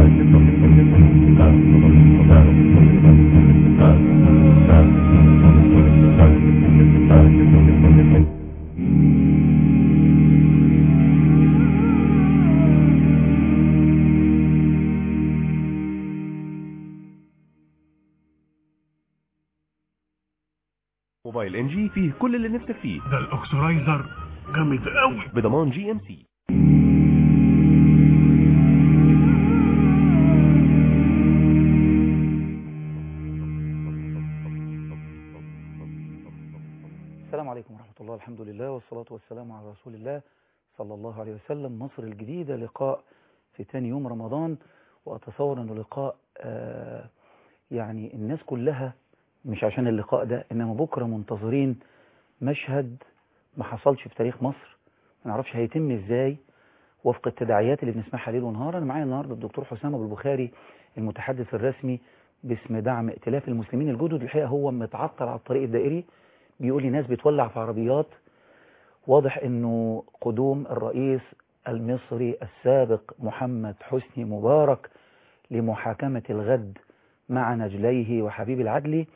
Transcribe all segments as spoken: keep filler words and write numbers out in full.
موبايل ان جي فيه كل اللي نفسك فيه. ده الاكسرايزر جامد قوي بضمان جي ام سي. السلام عليكم ورحمة الله. الحمد لله والصلاة والسلام على رسول الله صلى الله عليه وسلم. مصر الجديدة، لقاء في تاني يوم رمضان، وأتصور أنه لقاء آه يعني الناس كلها مش عشان اللقاء ده، إنما بكرة منتظرين مشهد ما حصلش في تاريخ مصر، ما نعرفش هيتم إزاي وفق التداعيات اللي بنسمعها ليل ونهار. أنا معايا النهاردة الدكتور حسام أبو البخاري، المتحدث الرسمي باسم دعم ائتلاف المسلمين الجدد. الحقيقة هو متعطل على الطريق الدائري، بيقول لي ناس بتولع في عربيات. واضح انه قدوم الرئيس المصري السابق محمد حسني مبارك لمحاكمة الغد مع نجليه وحبيب العدلي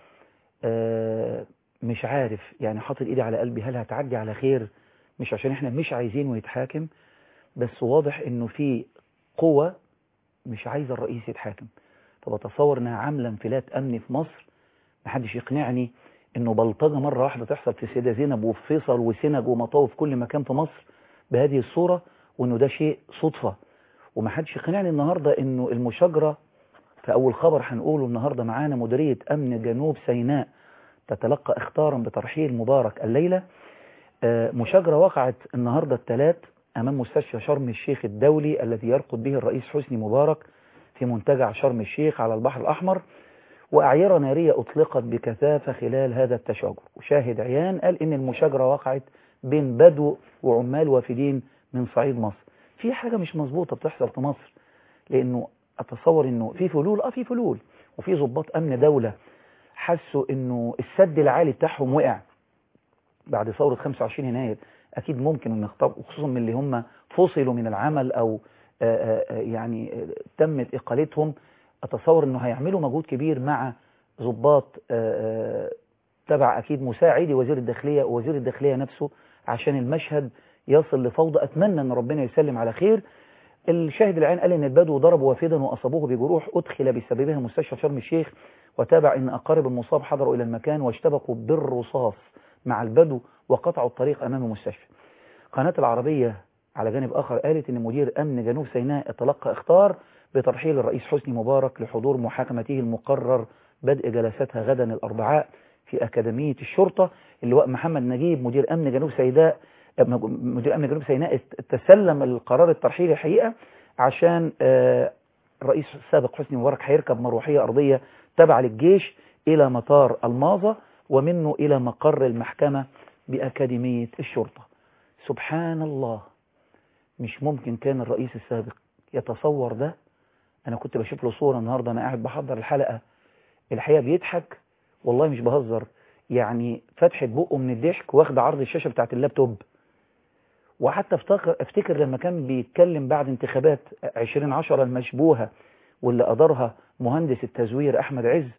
آه مش عارف، يعني حاطط ايدي على قلبي، هل هتعدي على خير؟ مش عشان احنا مش عايزينه يتحاكم، بس واضح انه في قوة مش عايزة الرئيس يتحاكم. فبتصور انها عاملة انفلات امني في مصر. محدش يقنعني انه بلطجة مرة واحدة تحصل في سيدة زينب وفي فيصل وسنج ومطاوف في كل مكان في مصر بهذه الصورة، وانه ده شيء صدفة. ومحدش يقنعني النهاردة انه المشاجرة في اول خبر هنقوله النهاردة معانا، مديرية امن جنوب سيناء تتلقى اختارا بترحيل مبارك الليلة. مشاجرة وقعت النهاردة الثلاث امام مستشفى شرم الشيخ الدولي الذي يرقد به الرئيس حسني مبارك في منتجع شرم الشيخ على البحر الاحمر، وأعيرة نارية أطلقت بكثافة خلال هذا التشاجر. وشاهد عيان قال إن المشاجرة وقعت بين بدو وعمال وافدين من صعيد مصر. في حاجة مش مظبوطة بتحصل في مصر، لأنه أتصور إنه في فلول آه في فلول وفي ضباط أمن دولة حسوا إنه السد العالي بتاعهم وقع بعد ثورة خمسة وعشرين يناير. أكيد ممكن إن يخطبوا، خصوصا من اللي هم فصلوا من العمل أو آآ آآ يعني تمت إقالتهم. أتصور أنه هيعملوا مجهود كبير مع ضباط تبع أكيد مساعدي وزير الداخلية ووزير الداخلية نفسه عشان المشهد يصل لفوضى. أتمنى أن ربنا يسلم على خير. الشاهد العين قال أن البدو ضربوا وافدا وأصابوه بجروح أدخل بسببها مستشفى شرم الشيخ، وتابع أن أقارب المصاب حضروا إلى المكان واشتبكوا بالرصاص مع البدو وقطعوا الطريق أمام المستشفى. قناة العربية على جانب آخر قالت أن مدير أمن جنوب سيناء تلقى اختار بترحيل الرئيس حسني مبارك لحضور محاكمته المقرر بدء جلساتها غدا الأربعاء في أكاديمية الشرطة. اللواء محمد نجيب مدير أمن جنوب سيناء مدير أمن جنوب سيناء تسلم القرار الترحيل الحقيقة عشان الرئيس السابق حسني مبارك هيركب مروحية أرضية تبع للجيش إلى مطار الماظة ومنه إلى مقر المحكمة بأكاديمية الشرطة. سبحان الله، مش ممكن كان الرئيس السابق يتصور ده. أنا كنت بشوف له صورة النهاردة أنا قاعد بحضر الحلقة، الحقيقة بيضحك والله مش بهزر، يعني فتحة بقه من الضحك واخد عرض الشاشة بتاعت اللابتوب. وحتى افتكر, افتكر لما كان بيتكلم بعد انتخابات عشرين عشرة المشبوهة واللي أدارها مهندس التزوير أحمد عز،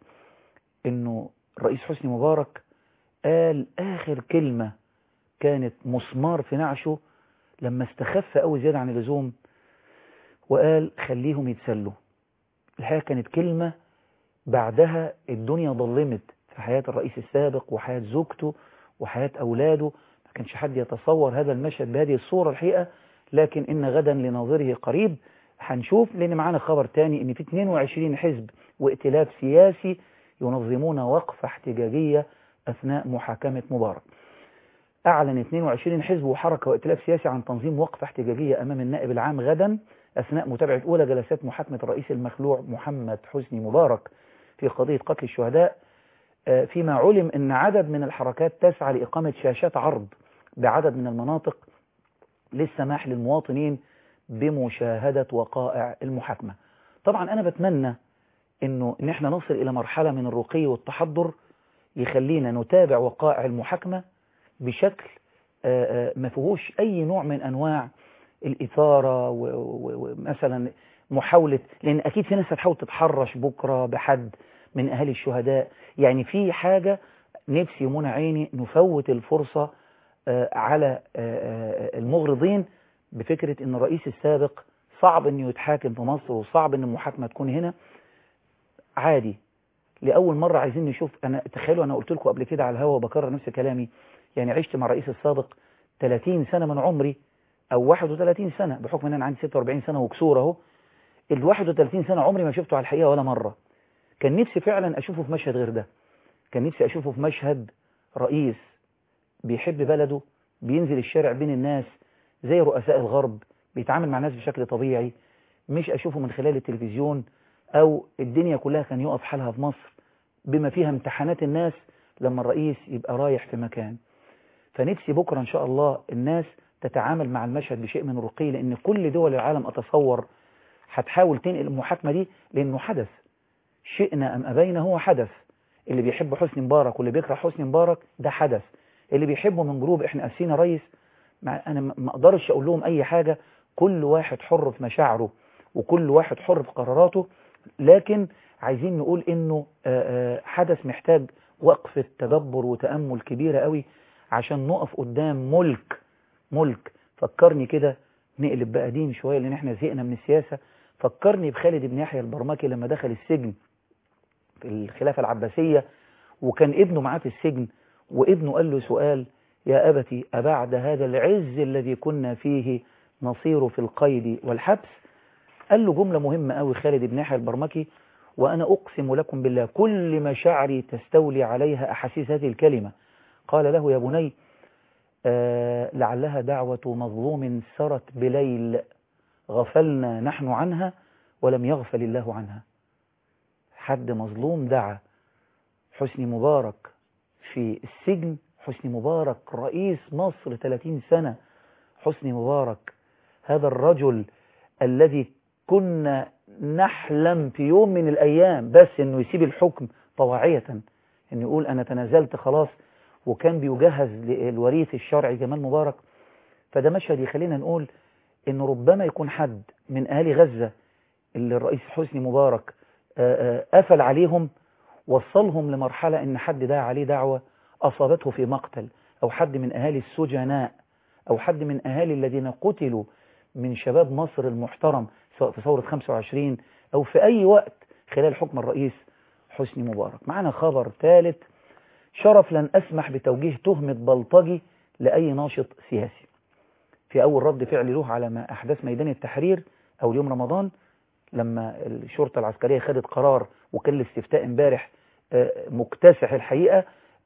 إنه الرئيس حسني مبارك قال آخر كلمة كانت مسمار في نعشه لما استخف قوي زيادة عن اللزوم وقال خليهم يتسلوا. الحقيقة كانت كلمة بعدها الدنيا ظلمت في حياة الرئيس السابق وحياة زوجته وحياة أولاده. ما كانش حد يتصور هذا المشهد بهذه الصورة الحقيقة، لكن إن غدا لناظره قريب. هنشوف، لأن معانا خبر تاني إن في اثنين وعشرين حزب وائتلاف سياسي ينظمون وقفة احتجاجية أثناء محاكمة مبارك. أعلن اثنين وعشرين حزب وحركة وائتلاف سياسي عن تنظيم وقفة احتجاجية أمام النائب العام غدا أثناء متابعة أولى جلسات محاكمة الرئيس المخلوع محمد حسني مبارك في قضية قتل الشهداء، فيما علم أن عدد من الحركات تسعى لإقامة شاشات عرض بعدد من المناطق للسماح للمواطنين بمشاهدة وقائع المحاكمة. طبعا أنا بتمنى إنه إن احنا نصل إلى مرحلة من الرقي والتحضر يخلينا نتابع وقائع المحاكمة بشكل ما فيهوش أي نوع من أنواع الإثارة ومثلا محاولة، لأن أكيد في ناس هتحاول تتحرش بكرة بحد من أهالي الشهداء. يعني في حاجة نفسي منى عيني نفوت الفرصة على المغرضين بفكرة أن الرئيس السابق صعب أنه يتحاكم في مصر وصعب أن المحاكمة تكون هنا. عادي، لأول مرة عايزين نشوف. أنا تخيلوا أنا قلت لكم قبل كده على الهوا وبكرر نفس كلامي، يعني عشت مع الرئيس السابق ثلاثين سنة من عمري أو واحد وثلاثين سنة بحكم أن أنا عندي ستة وأربعين سنة وكسور أهو. ال واحد وثلاثين سنة عمري ما شفته على الحقيقة ولا مرة. كان نفسي فعلا أشوفه في مشهد غير ده. كان نفسي أشوفه في مشهد رئيس بيحب بلده، بينزل الشارع بين الناس زي رؤساء الغرب، بيتعامل مع الناس بشكل طبيعي، مش أشوفه من خلال التلفزيون أو الدنيا كلها كان يقف حالها في مصر بما فيها امتحانات الناس لما الرئيس يبقى رايح في مكان. فنفسي بكرة إن شاء الله الناس تتعامل مع المشهد بشيء من الرقي، لأن كل دول العالم أتصور هتحاول تنقل المحاكمة دي، لأنه حدث شئنا أم أبينا، هو حدث. اللي بيحب حسني مبارك واللي بيكره حسني مبارك ده حدث. اللي بيحبه من جروب احنا قاسين يا ريس، أنا ما أقدرش أقول لهم أي حاجة، كل واحد حر في مشاعره وكل واحد حر في قراراته، لكن عايزين نقول إنه حدث محتاج وقفة تدبر وتأمل كبيرة قوي عشان نقف قدام ملك ملك فكرني كده، نقلب بقى دين شوية لأن احنا زهقنا من السياسة. فكرني بخالد بن يحيى البرمكي لما دخل السجن في الخلافة العباسية وكان ابنه معاه في السجن، وابنه قال له سؤال: يا أبتي أبعد هذا العز الذي كنا فيه نصير في القيد والحبس؟ قال له جملة مهمة قوي خالد بن يحيى البرمكي، وأنا أقسم لكم بالله كل مشاعري تستولي عليها أحاسيس هذه الكلمة. قال له: يا بني، آه لعلها دعوة مظلوم سرت بليل غفلنا نحن عنها ولم يغفل الله عنها. حد مظلوم دعا حسني مبارك في السجن، حسني مبارك رئيس مصر ثلاثين سنة، حسني مبارك هذا الرجل الذي كنا نحلم في يوم من الأيام بس أنه يسيب الحكم طواعية، أنه يقول أنا تنازلت خلاص، وكان بيجهز للوريث الشرعي جمال مبارك. فده مشهد يخلينا نقول أنه ربما يكون حد من أهالي غزة اللي الرئيس حسني مبارك قفل عليهم، وصلهم لمرحلة أن حد دعا عليه دعوة أصابته في مقتل، أو حد من أهالي السجناء، أو حد من أهالي الذين قتلوا من شباب مصر المحترم سواء في ثورة خمسة وعشرين أو في أي وقت خلال حكم الرئيس حسني مبارك. معنا خبر ثالث: شرف لن أسمح بتوجيه تهمة بلطجي لأي ناشط سياسي. في أول رد فعل له على ما أحداث ميدان التحرير أو اليوم رمضان، لما الشرطة العسكرية خدت قرار وكان الاستفتاء امبارح مكتسح الحقيقة،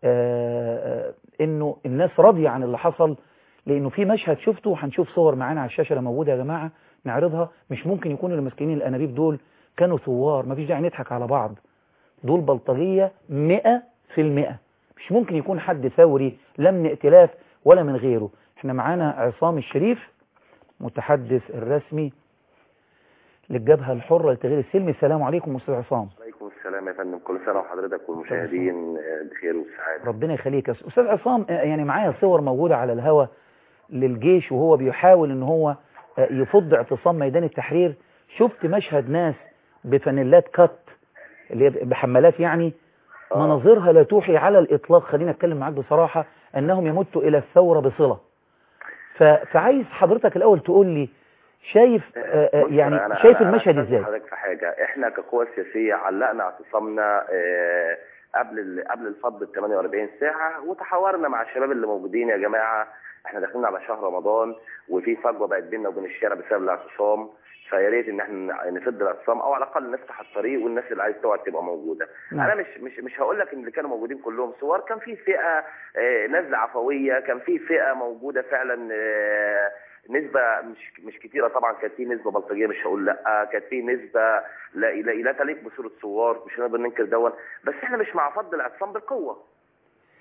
إنه الناس راضية عن اللي حصل، لأنه في مشهد شفته وهنشوف صور معانا على الشاشة موجودة يا جماعة نعرضها. مش ممكن يكونوا المسكينين الأنابيب دول كانوا ثوار، مفيش داعي نضحك على بعض، دول بلطجية مئة في المئة، مش ممكن يكون حد ثوري لا من ائتلاف ولا من غيره. احنا معانا عصام الشريف متحدث الرسمي للجبهة الحرة للتغيير السلمي. السلام عليكم أستاذ عصام. وعليكم السلام يا فندم، كل سنة وحضرتك والمشاهدين بخير والسعادة. ربنا يخليك. أستاذ عصام، يعني معايا صور موجودة على الهوا للجيش وهو بيحاول ان هو يفض اعتصام ميدان التحرير. شفت مشهد ناس بفانيلات كات اللي بحمالات، يعني آه. مناظرها لا توحي على الإطلاق، خلينا أتكلم معاك بصراحة، أنهم يمتوا إلى الثورة بصلة. فعايز حضرتك الأول تقول لي شايف آه يعني أنا شايف أنا المشهد ازاي؟ حضرتك في حاجة، احنا كقوى سياسية علقنا اعتصامنا آه قبل قبل الفض ب ثمانية وأربعين ساعة، وتحاورنا مع الشباب اللي موجودين: يا جماعة احنا داخلين على شهر رمضان وفي فجوة بقت بيننا وبين الشارع بسبب الاعتصام، فيا ريت ان احنا نسد الاعتصام او على الاقل نفتح الطريق والناس اللي عايز تقعد تبقى موجوده. نعم. انا مش مش مش هقول لك ان اللي كانوا موجودين كلهم صور، كان في فئه آه نزله عفويه، كان في فئه موجوده فعلا آه نسبه مش مش كتيره طبعا، كانت في نسبه بلطجيه مش هقول لا، كانت في نسبه لا لا, لا تليق بصوره ثوار، مش هنقدر ننكر دون، بس احنا مش مع فض الاعتصام بالقوه.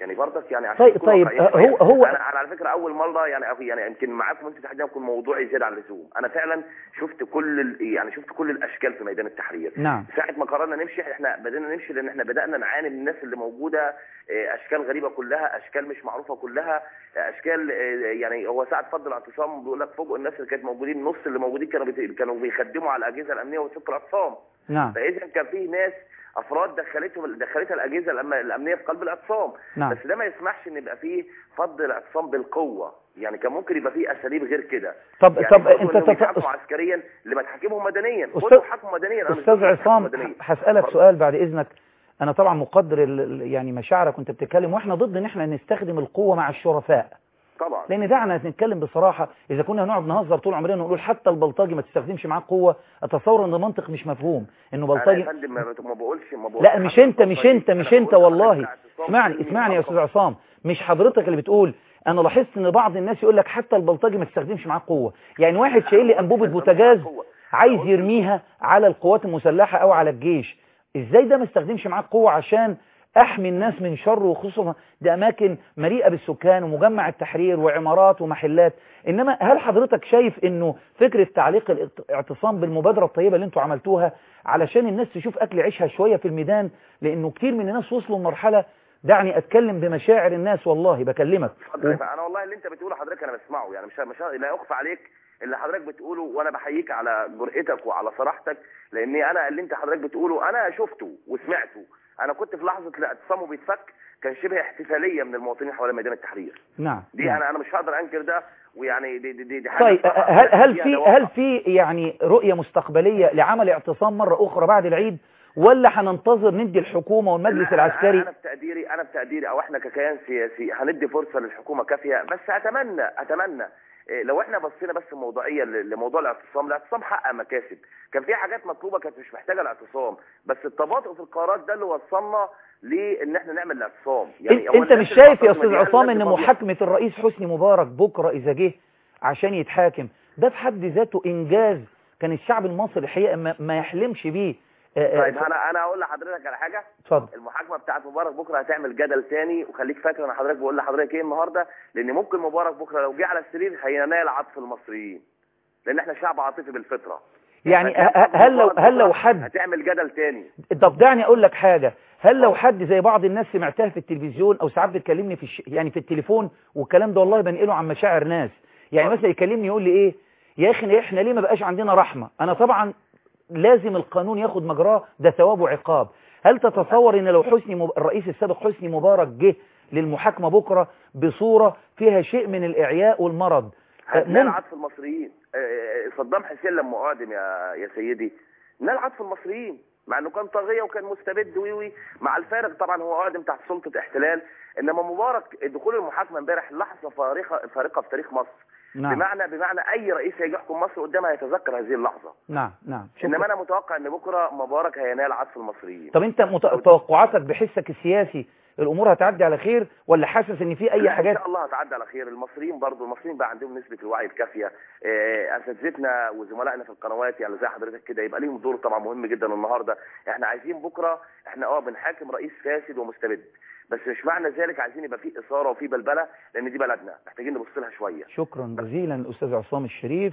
يعني برضك يعني عشان طيب تكون طيب واقعيين هو شوية. هو انا انا على فكره اول مره يعني أخي يعني يمكن معاكم انتوا تحديدا يكون موضوعي زياده عن اللزوم. انا فعلا شفت كل ال- يعني شفت كل الاشكال في ميدان التحرير. نعم. ساعه ما قررنا نمشي احنا بدأنا نمشي لان احنا بدأنا نعاني من الناس اللي موجوده، آه، اشكال غريبه كلها، اشكال مش معروفه كلها، آه، اشكال آه، يعني هو ساعه فضل الاعتصام بيقول لك فوق الناس اللي كانت موجودين، نص اللي موجودين كانوا بيت- كانوا بيخدموا على الاجهزه الامنيه وسط الاعتصام. نعم. فاذا كان في ناس افراد دخلتهم دخلتها الاجهزه الأم- الامنيه في قلب الاعتصام. نعم. بس ده ما يسمحش ان يبقى فيه فض الاعتصام بالقوه، يعني كان ممكن يبقى فيه اساليب غير كده. طب يعني طب برضو انت إنهم تف... يتحكموا عسكريا لما تحكمهم مدنيا، أستاذ- خدوا حكم مدنيا. انا مش استاذ ضد الحكم عصام المدني. هسألك اتفضل. سؤال بعد اذنك. انا طبعا مقدر ال- ال- يعني مشاعرك وانت بتتكلم، واحنا ضد ان احنا نستخدم القوه مع الشرفاء، طبعا لان دعنا نتكلم بصراحه. اذا كنا هنقعد نهزر طول عمرنا ونقول حتى البلطجي ما تستخدمش معاه قوه، اتصور ان ده منطق مش مفهوم انه انا يا بلطجي. فندم ما ما بقولش ما بقولش لا مش حتى انت مش البلطجي. انت مش أنا انت بقول والله. حضرتك اعتصام اسمعني سلمي اسمعني يا منظم. استاذ عصام، مش حضرتك اللي بتقول. انا لاحظت ان بعض الناس يقول لك حتى البلطجي ما تستخدمش معاه قوه. يعني واحد شايل لي انبوبه بوتاجاز عايز يرميها على القوات المسلحه او على الجيش، ازاي ده ما استخدمش معاه قوه عشان احمي الناس من شر؟ وخصوصا دي اماكن مليئه بالسكان ومجمع التحرير وعمارات ومحلات. انما هل حضرتك شايف انه فكره تعليق الاعتصام بالمبادره الطيبه اللي انتوا عملتوها علشان الناس تشوف اكل عيشها شويه في الميدان؟ لانه كتير من الناس وصلوا لمرحله، دعني اتكلم بمشاعر الناس والله بكلمك. اتفضل يا فندم. انا والله اللي انت بتقوله حضرتك انا بسمعه، يعني مش مش لا يخفى عليك اللي حضرتك بتقوله، وانا بحييك على جرأتك وعلى صراحتك، لاني انا اللي انت حضرتك بتقوله انا شفته وسمعته. انا كنت في لحظه الاعتصام بيتفك كان شبه احتفاليه من المواطنين حوالين ميدان التحرير. نعم. دي نعم. انا انا مش هقدر انكر ده، ويعني دي دي, دي حاجه طيب بصراحة هل هل فيها في دواعي. هل في يعني رؤيه مستقبليه لعمل اعتصام مره اخرى بعد العيد، ولا هننتظر ندي الحكومه والمجلس لا، العسكري؟ انا بتقديري انا بتقديري او احنا ككيان سياسي هندي فرصه للحكومه كافيه، بس اتمنى اتمنى إيه، لو احنا بصينا بس موضوعيا لموضوع الاعتصام، الاعتصام حقق مكاسب، كان في حاجات مطلوبه كانت مش محتاجه الاعتصام، بس التباطؤ في القرارات ده اللي وصلنا لان احنا نعمل الاعتصام. يعني هو انت الناس مش اللي شايف يا معتصمة استاذ دي، هل عصام الناس ان دي فاضية؟ محاكمه الرئيس حسني مبارك بكره اذا جه عشان يتحاكم ده في حد ذاته انجاز كان الشعب المصري الحقيقه ما, ما يحلمش بيه؟ آه، آه، طيب انا انا اقول لحضرتك على حاجه. اتفضل. المحاكمه بتاعت مبارك بكره هتعمل جدل تاني، وخليك فاكر انا حضرتك بقول لحضرتك ايه النهارده، لان ممكن مبارك بكره لو جه على السرير هينال عطف المصريين، لان احنا شعب عاطفي بالفطره. يعني فكان ه- هل لو مبارك هل لو بكرة حد هتعمل جدل تاني. طب دعني اقول لك حاجه، هل لو حد زي بعض الناس سمعتها في التلفزيون او ساعات بتكلمني في الش... يعني في التليفون، والكلام ده والله بنقله عن مشاعر ناس، يعني مثلا يكلمني يقول لي ايه يا اخي احنا ليه ما بقاش عندنا رحمه؟ انا طبعا لازم القانون ياخد مجراه، ده ثواب وعقاب. هل تتصور ان لو حسني مب... الرئيس السابق حسني مبارك جه للمحاكمه بكره بصوره فيها شيء من الاعياء والمرض هتنال مم... عطف المصريين؟ آه، صدام حسين لما اعدم يا يا سيدي نال عطف المصريين، مع انه كان طاغيه وكان مستبد وي مع الفارق طبعا هو اعدم تحت سلطه احتلال، انما مبارك دخول المحاكمه امبارح لحظه فارقه فارقه في تاريخ مصر. نعم. بمعنى بمعنى اي رئيس هيجي يحكم مصر قدامها يتذكر هذه اللحظه. نعم نعم. انما انا متوقع ان بكره مبارك هينال عطف المصريين. طب انت مت... توقعاتك بحسك السياسي الامور هتعدي على خير، ولا حاسس ان في اي حاجات؟ ان شاء الله هتعدي على خير. المصريين برضو المصريين بقى عندهم نسبه الوعي الكافيه، آه، اساتذتنا وزملائنا في القنوات يعني زي حضرتك كده يبقى ليهم دور طبعا مهم جدا النهارده. احنا عايزين بكره احنا اه بنحاكم رئيس فاسد ومستبد، بس مش معنى ذلك عايزين يبقى في اثاره وفي بلبله، لان دي بلدنا محتاجين نبص لها شويه. شكرا جزيلا الاستاذ عصام الشريف.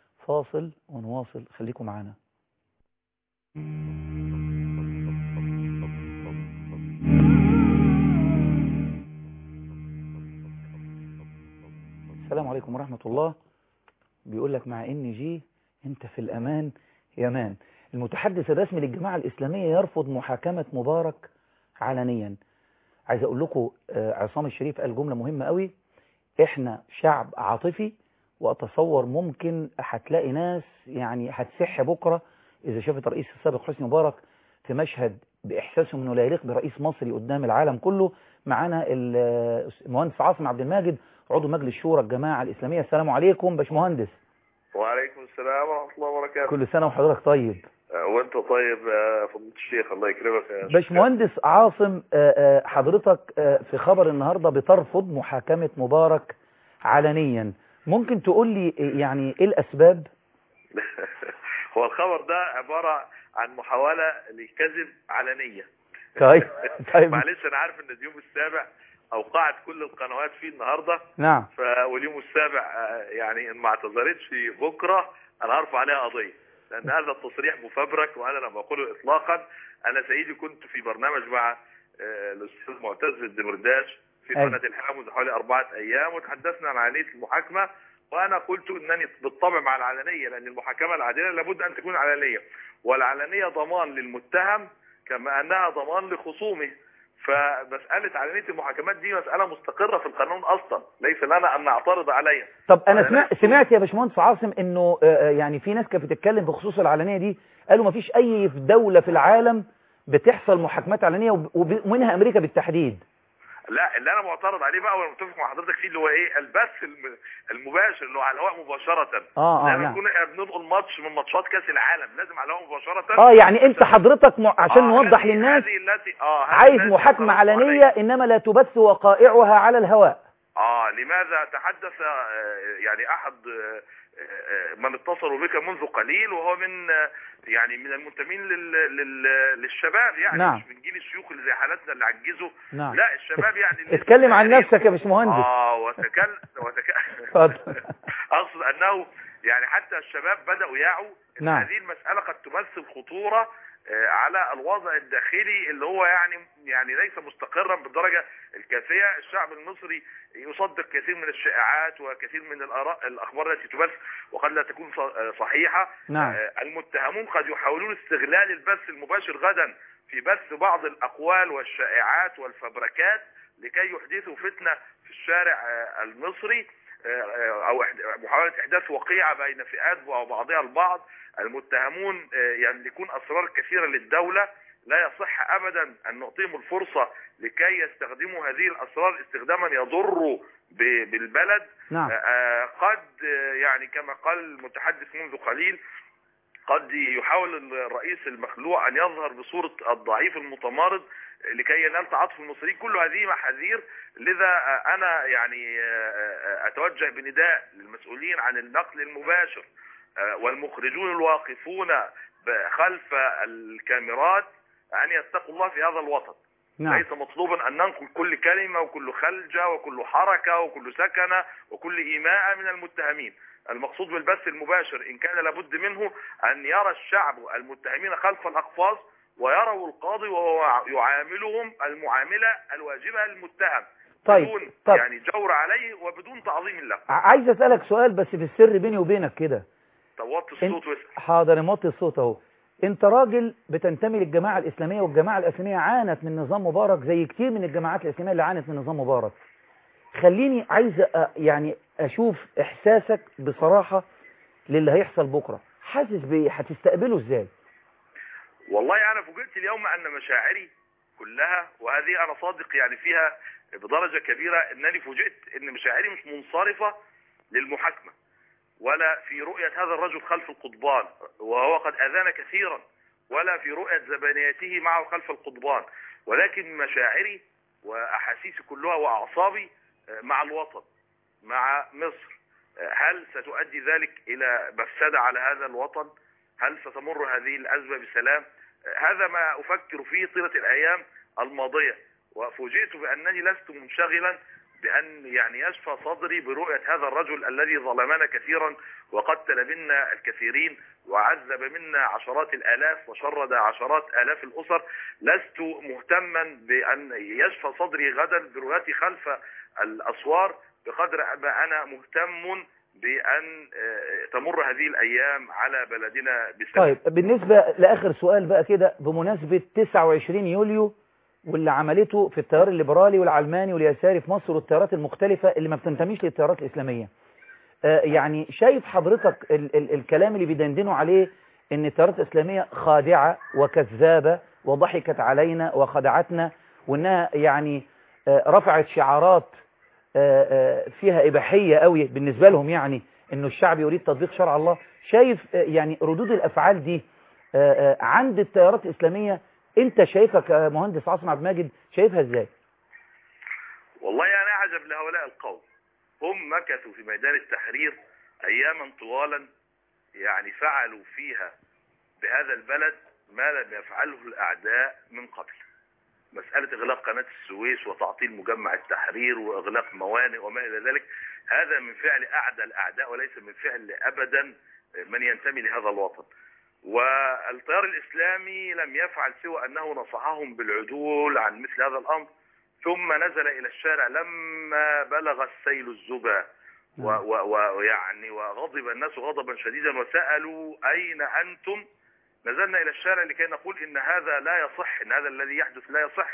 فاصل ونواصل، خليكم معانا. السلام عليكم ورحمة الله. بيقول لك مع ان جي انت في الامان يا مان. المتحدث الرسمي للجماعة الاسلامية يرفض محاكمة مبارك علنيا. عايز اقول لكم عصام الشريف قال جملة مهمة قوي، احنا شعب عاطفي، واتصور ممكن هتلاقي ناس يعني هتسح بكرة اذا شافت الرئيس السابق حسني مبارك في مشهد باحساسهم انه لا يليق برئيس مصري قدام العالم كله. معانا المهندس عاصم عبد الماجد عضو مجلس شورى الجماعة الإسلامية. السلام عليكم باشمهندس. وعليكم السلام ورحمة الله وبركاته. كل سنة وحضرتك طيب. وانت طيب يا فضيلة الشيخ، الله يكرمك يا باشمهندس عاصم، حضرتك في خبر النهاردة بترفض محاكمة مبارك علنيا، ممكن تقول لي يعني ايه الأسباب؟ هو الخبر ده عبارة عن محاولة للكذب علنية. طيب طيب معلش انا عارف ان اليوم السابع اوقعت كل القنوات فيه النهارده. نعم. فاليوم السابع يعني ان ما اعتذرتش بكره انا هرفع عليها قضيه، لان هذا التصريح مفبرك وانا لم اقوله اطلاقا. انا سيدي كنت في برنامج مع الاستاذ معتز الدمرداش في قناه الحياه منذ حوالي اربعه ايام، وتحدثنا عن عمليه المحاكمه، وانا قلت انني بالطبع مع العلنيه، لان المحاكمه العادله لابد ان تكون علنيه، والعلنيه ضمان للمتهم كما انها ضمان لخصومه. فمساله علنيه المحاكمات دي مساله مستقره في القانون اصلا، ليس لنا ان نعترض عليها. طب انا سمعت سمعت يا باشمهندس عاصم انه يعني في ناس كانت بتتكلم بخصوص العلنيه دي، قالوا ما فيش اي دوله في العالم بتحصل محاكمات علنيه ومنها امريكا بالتحديد. لا، اللي انا معترض عليه بقى وانا متفق مع حضرتك فيه اللي هو ايه، البث المباشر اللي هو على الهواء مباشره. اه اه لما نعم. نكون بننقل ماتش من ماتشات كاس العالم لازم على الهواء مباشره. اه يعني انت حضرتك م... عشان آه نوضح للناس هذه التي اه عايز محاكمه علنيه انما لا تبث وقائعها على الهواء. اه لماذا تحدث يعني احد من اتصلوا بك منذ قليل وهو من يعني من المنتمين لل... لل... للشباب، يعني نعم. مش من جيل الشيوخ اللي زي حالتنا اللي عجزوا. نعم. لا الشباب يعني اتكلم عن نفسك يا باشمهندس. اه وتكلم وتك... اقصد انه يعني حتى الشباب بداوا يعوا ان نعم. هذه المساله قد تمثل خطوره على الوضع الداخلي اللي هو يعني يعني ليس مستقرا بالدرجه الكافيه. الشعب المصري يصدق كثير من الشائعات وكثير من الآراء الأخبار التي تبث وقد لا تكون صحيحة. نعم. المتهمون قد يحاولون استغلال البث المباشر غدا في بث بعض الأقوال والشائعات والفبركات لكي يحدثوا فتنة في الشارع المصري أو محاولة إحداث وقيعة بين فئات وبعضها البعض. المتهمون يملكون أسرار كثيرة للدولة، لا يصح أبدا أن نعطيهم الفرصة لكي يستخدموا هذه الأسرار استخداما يضر بالبلد. نعم. قد يعني كما قال المتحدث منذ قليل قد يحاول الرئيس المخلوع أن يظهر بصورة الضعيف المتمارض لكي ينال تعاطف المصريين. كل هذه محاذير، لذا أنا يعني أتوجه بنداء للمسؤولين عن النقل المباشر والمخرجون الواقفون خلف الكاميرات أن يتقوا الله في هذا الوطن. نعم. ليس مطلوبا أن ننقل كل كلمة وكل خلجة وكل حركة وكل سكنة وكل إيماء من المتهمين. المقصود بالبث المباشر إن كان لابد منه أن يرى الشعب المتهمين خلف الأقفاص ويروا القاضي وهو يعاملهم المعاملة الواجبة للمتهم. طيب. بدون طيب. يعني جور عليه وبدون تعظيم له. عايز أسألك سؤال بس في السر بيني وبينك كده. طب وطي الصوت واسأل. حاضر موطي الصوت اهو. انت راجل بتنتمي للجماعة الإسلامية، والجماعة الإسلامية عانت من نظام مبارك زي كتير من الجماعات الإسلامية اللي عانت من نظام مبارك. خليني عايز يعني أشوف إحساسك بصراحة للي هيحصل بكرة، حاسس بإيه؟ هتستقبله إزاي؟ والله أنا فوجئت اليوم أن مشاعري كلها، وهذه أنا صادق يعني فيها بدرجة كبيرة، أنني فوجئت أن مشاعري مش منصرفة للمحاكمة ولا في رؤية هذا الرجل خلف القضبان وهو قد أذانا كثيرا، ولا في رؤية زبانيته معه خلف القضبان، ولكن مشاعري وأحاسيسي كلها وأعصابي مع الوطن، مع مصر. هل ستؤدي ذلك إلى مفسدة على هذا الوطن؟ هل ستمر هذه الأزمة بسلام؟ هذا ما أفكر فيه طيلة الأيام الماضية، وفوجئت بأنني لست منشغلا بأن يعني يشفى صدري برؤية هذا الرجل الذي ظلمنا كثيرا وقتل منا الكثيرين وعذب منا عشرات الآلاف وشرد عشرات آلاف الأسر. لست مهتما بأن يشفى صدري غدا برؤيتي خلف الأسوار بقدر ما أنا مهتم بأن تمر هذه الأيام على بلدنا بسلام. طيب بالنسبة لآخر سؤال بقى كده، بمناسبة تسعة وعشرين يوليو واللي عملته في التيار الليبرالي والعلماني واليساري في مصر والتيارات المختلفة اللي ما بتنتميش للتيارات الإسلامية، آه يعني شايف حضرتك ال ال الكلام اللي بيدندنوا عليه ان التيارات الإسلامية خادعة وكذابة وضحكت علينا وخدعتنا، وانها يعني آه رفعت شعارات آه آه فيها إباحية قوي بالنسبة لهم، يعني انه الشعب يريد تطبيق شرع الله. شايف آه يعني ردود الأفعال دي آه آه عند التيارات الإسلامية انت شايفها كمهندس عاصم عبد الماجد شايفها ازاي؟ والله انا اعجب لهؤلاء القوم، هم مكثوا في ميدان التحرير اياما طوالا، يعني فعلوا فيها بهذا البلد ما لم يفعله الاعداء من قبل. مسألة إغلاق قناة السويس وتعطيل مجمع التحرير وإغلاق موانئ وما إلى ذلك، هذا من فعل أعدى الأعداء وليس من فعل أبدا من ينتمي لهذا الوطن. والتيار الإسلامي لم يفعل سوى أنه نصحهم بالعدول عن مثل هذا الأمر، ثم نزل إلى الشارع لما بلغ السيل الزبا ويعني وغضب الناس غضبا شديدا وسألوا أين أنتم. نزلنا إلى الشارع لكي نقول إن هذا لا يصح، إن هذا الذي يحدث لا يصح،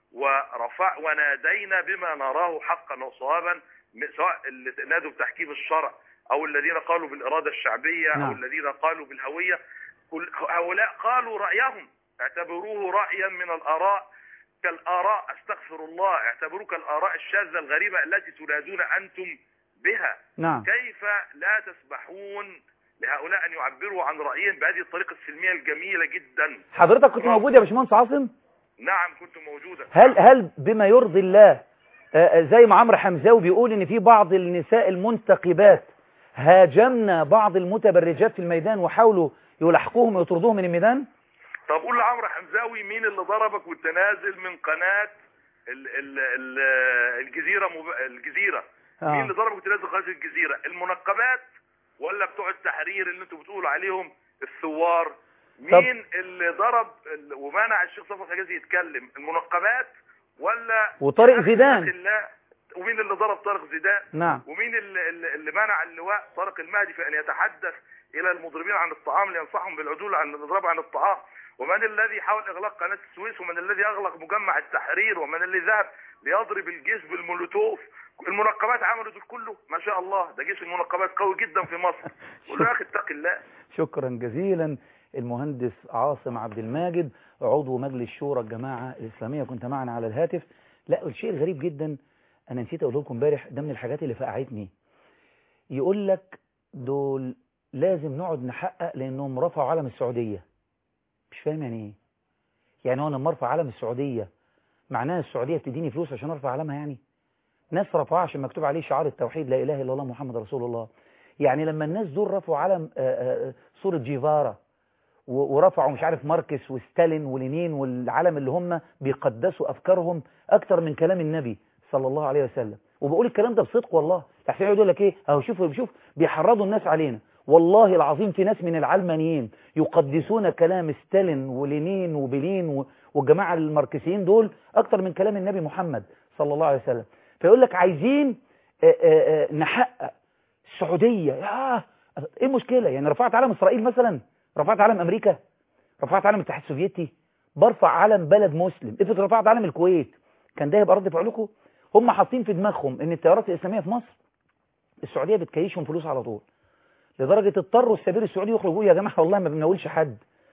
ورفع ونادينا بما نراه حقا وصوابا، سواء اللي نادوا بتحكيم الشرع أو الذين قالوا بالإرادة الشعبية أو الذين قالوا بالهوية. كل هؤلاء قالوا رأيهم، اعتبروه رأيا من الآراء كالآراء، استغفر الله، اعتبروه كالآراء الشاذة الغريبة التي تنادون أنتم بها. نعم. كيف لا تسمحون لهؤلاء أن يعبروا عن رأيهم بهذه الطريقة السلمية الجميلة جدا؟ حضرتك كنت موجود يا باشمهندس عاصم؟ نعم كنت موجودا. هل هل بما يرضي الله زي ما عمرو حمزاوي بيقول ان في بعض النساء المنتقبات هاجمنا بعض المتبرجات في الميدان وحاولوا يلحقوهم ويطردوهم من الميدان؟ طب قول لعمرو حمزاوي مين اللي ضربك وانت نازل من قناة ال ال ال الجزيرة مب... الجزيرة آه. مين اللي ضربك وانت نازل قناة الجزيرة؟ المنقبات ولا بتوع التحرير اللي انتوا بتقولوا عليهم الثوار؟ مين طب. اللي ضرب ومنع الشيخ صفوت الحجازي يتكلم؟ المنقبات ولا وطارق زيدان؟ ومين اللي ضرب طارق زيدان؟ نعم. ومين اللي, اللي منع اللواء طارق المهدي في ان يتحدث الى المضربين عن الطعام لينصحهم بالعدول عن الاضراب عن الطعام؟ ومن الذي حاول اغلاق قناه السويس؟ ومن الذي اغلق مجمع التحرير؟ ومن اللي ذهب ليضرب الجيش بالمولوتوف؟ المنقبات عملوا دول كله؟ ما شاء الله، ده جيش المنقبات قوي جدا في مصر. قول له يا اخي اتق الله. شكرا جزيلا المهندس عاصم عبد الماجد عضو مجلس شورى الجماعه الاسلاميه، كنت معنا على الهاتف. لا الشيء الغريب جدا انا نسيت اقول لكم امبارح، ده من الحاجات اللي فقعتني. يقول لك دول لازم نقعد نحقق لانهم رفعوا علم السعوديه. مش فاهم يعني ايه؟ يعني هو لما ارفع علم السعوديه معناها السعوديه بتديني فلوس عشان ارفع علمها؟ يعني ناس رفعوها عشان مكتوب عليه شعار التوحيد لا اله الا الله محمد رسول الله. يعني لما الناس دول رفعوا علم صوره جيفارا ورفعوا مش عارف ماركس وستالين ولينين والعلم اللي هم بيقدسوا افكارهم اكتر من كلام النبي صلى الله عليه وسلم، وبقول الكلام ده بصدق والله. تحسين يقول لك ايه اهو شوفوا شوف بيحرضوا الناس علينا. والله العظيم في ناس من العلمانيين يقدسون كلام ستالين ولينين وبلين والجماعه الماركسيين دول اكتر من كلام النبي محمد صلى الله عليه وسلم. فيقول لك عايزين آآ آآ نحقق السعوديه. يا ايه المشكله؟ يعني رفعت علم اسرائيل مثلا؟ رفعت علم امريكا؟ رفعت علم الاتحاد السوفيتي؟ برفع علم بلد مسلم. افرض رفعت علم الكويت كان ده يبقى رد فعلكم؟ هم حاطين في دماغهم ان التيارات الاسلاميه في مصر السعوديه بتكيشهم فلوس على طول، لدرجه اضطروا السفير السعودي يخرجوا يا جماعه والله ما بنقولش حد.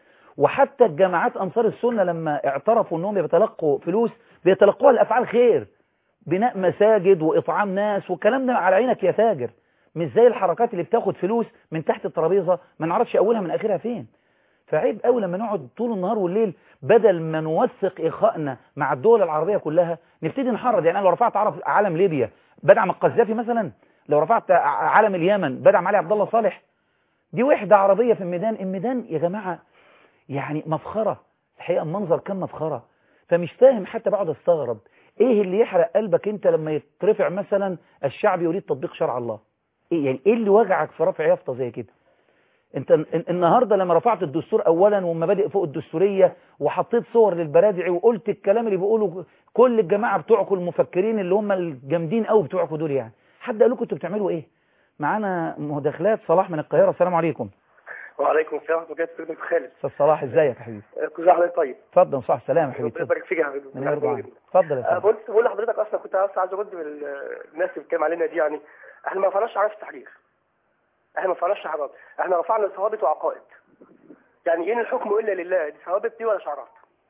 وحتى الجماعات انصار السنه لما اعترفوا انهم بيتلقوا فلوس بيتلقوها لافعال خير، بناء مساجد واطعام ناس والكلام ده على عينك يا تاجر، مش زي الحركات اللي بتاخد فلوس من تحت الترابيزه ما نعرفش اولها من اخرها فين. فعيب قوي لما نقعد طول النهار والليل بدل ما نوثق اخائنا مع الدول العربيه كلها نبتدي نحرض. يعني انا لو رفعت علم ليبيا بدعم القذافي مثلا، لو رفعت علم اليمن بدعم علي عبد الله صالح. دي وحده عربيه في الميدان. الميدان يا جماعه يعني مفخره الحقيقه، المنظر كان مفخره. فمش فاهم حتى بقعد استغرب ايه اللي يحرق قلبك انت لما يترفع مثلا الشعب يريد تطبيق شرع الله؟ ايه يعني ايه اللي وجعك في رفع يافطه زي كده؟ انت النهارده لما رفعت الدستور اولا ومبادئ فوق الدستوريه وحطيت صور للبرادعي وقلت الكلام اللي بيقولوا كل الجماعه بتوعكم المفكرين اللي هم الجامدين قوي بتوعكم دول، يعني حد قال لكم انتوا بتعملوا ايه؟ معانا مداخلات. صلاح من القاهره، السلام عليكم. وعليكم السلام ورحمه الله وبركاته. خالد استاذ صلاح ازيك يا حبيبي؟ كل سنه وانت طيب. اتفضل. صح سلام يا حبيبي. ربنا يبارك فيك يا حبيبي. من يرضى عنك. اتفضل يا فندم. بقول بقول لحضرتك اصلا كنت عايز ارد بالناس اللي بتتكلم علينا دي. يعني احنا ما رفعناش عرف التحرير، احنا ما رفعناش شعارات، احنا رفعنا ثوابت وعقائد. يعني ايه الحكم الا لله؟ دي ثوابت دي ولا شعارات؟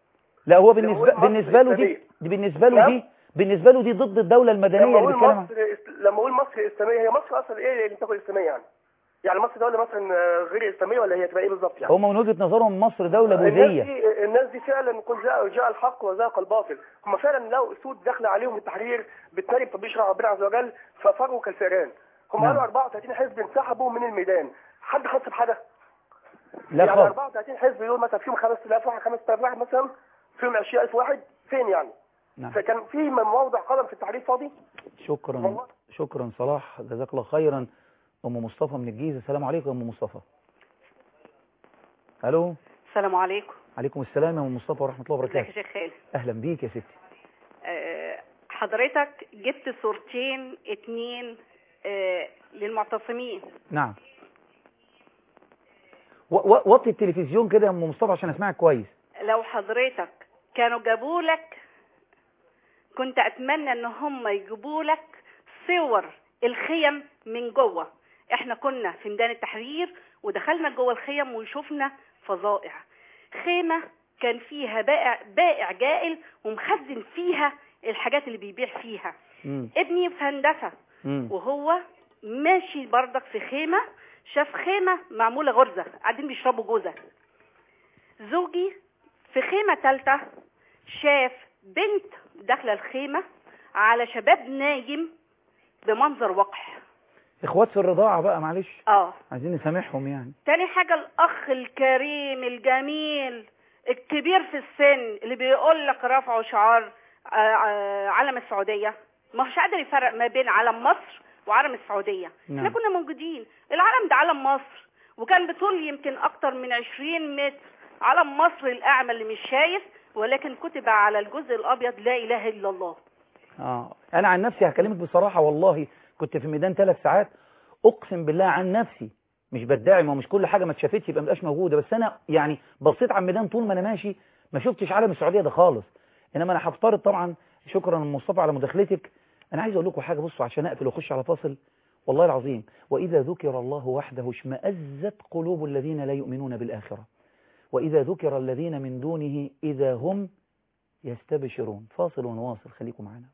لا هو بالنسبه بالنسبه له دي, دي بالنسبه له دي بالنسبه له دي ضد الدوله المدنيه اللي بيتكلم عنها. لما اقول مصر اسلاميه، هي مصر اصلا ايه اللي تاخد اسلاميه يعني؟ يعني مصر دوله مثلا غير اسلاميه ولا هي تبقى ايه بالظبط يعني؟ هم من وجهه نظرهم مصر دوله بوذيه. الناس دي الناس دي فعلا كل جاء جاء الحق وذاق الباطل. هم فعلا لو اسود داخله عليهم التحرير بالتالي بتطبيق شرع ربنا عز وجل ففروا كالفئران. هم قالوا نعم. أربعة وثلاثين حزب انسحبوا من الميدان، حد خاص بحدا؟ لا يعني أربعة وثلاثين حزب دول مثلا فيهم خمسة آلاف واحد خمسة آلاف واحد مثلا، فيهم عشرين ألف واحد، فين فين يعني؟ نعم. فكان في موضع قدم في التحرير فاضي. شكرا والله. شكرا صلاح، جزاك الله خيرا. ام مصطفى من الجيزه، السلام عليكم يا ام مصطفى. الو. السلام عليكم. عليكم السلام يا ام مصطفى ورحمه الله وبركاته. ازيك يا شيخ خالد؟ اهلا بيك يا ستي. أه حضرتك جبت صورتين اتنين أه للمعتصمين. نعم. وطي التلفزيون كده يا ام مصطفى عشان اسمعك كويس. لو حضرتك كانوا جابوا لك، كنت اتمنى ان هم يجيبوا لك صور الخيم من جوه. احنا كنا في ميدان التحرير ودخلنا جوه الخيم وشفنا فظائع. خيمه كان فيها بائع بائع جائل ومخزن فيها الحاجات اللي بيبيع فيها. مم. ابني في هندسه وهو ماشي بردك في خيمه، شاف خيمه معموله غرزه قاعدين بيشربوا جوزه. زوجي في خيمه ثالثه شاف بنت داخله الخيمه على شباب نايم بمنظر وقح. اخوات في الرضاعه بقى، معلش اه عايزين نسامحهم يعني. تاني حاجه الاخ الكريم الجميل الكبير في السن اللي بيقول لك رفعوا شعار علم السعوديه، ما هوش قادر يفرق ما بين علم مصر وعلم السعوديه. نعم. احنا كنا موجودين، العلم ده علم مصر وكان بطول يمكن اكتر من عشرين متر، علم مصر الاعمى اللي مش شايف، ولكن كتب على الجزء الابيض لا اله الا الله. اه انا عن نفسي هكلمك بصراحه، والله كنت في الميدان ثلاث ساعات، اقسم بالله عن نفسي مش بدعي، ما مش كل حاجه ما اتشافتش يبقى ما بقاش موجوده، بس انا يعني بصيت على الميدان طول ما انا ماشي ما شفتش علم السعوديه ده خالص. انما انا هفترض طبعا، شكرا مصطفى على مداخلتك. انا عايز اقول لكم حاجه، بصوا عشان اقفل واخش على فاصل، والله العظيم واذا ذكر الله وحده اشمئزت قلوب الذين لا يؤمنون بالاخره واذا ذكر الذين من دونه اذا هم يستبشرون. فاصل ونواصل، خليكم معنا.